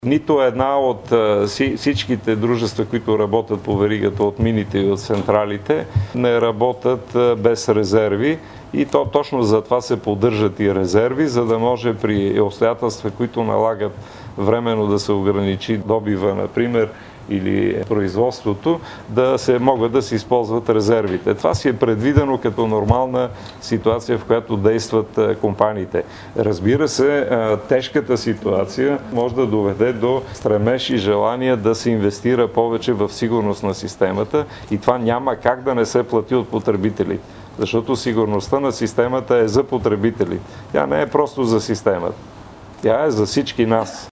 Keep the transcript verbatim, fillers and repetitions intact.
Нито една от всичките дружества, които работят по веригата от мините и от централите, не работят без резерви. И то точно за това се поддържат и резерви, за да може при обстоятелства, които налагат временно да се ограничи добива, например, или производството, да се могат да се използват резервите. Това си е предвидено като нормална ситуация, в която действат компаниите. Разбира се, тежката ситуация може да доведе до стремеж и желание да се инвестира повече в сигурност на системата и това няма как да не се плати от потребителите. Защото сигурността на системата е за потребители. Тя не е просто за системата. Тя е за всички нас.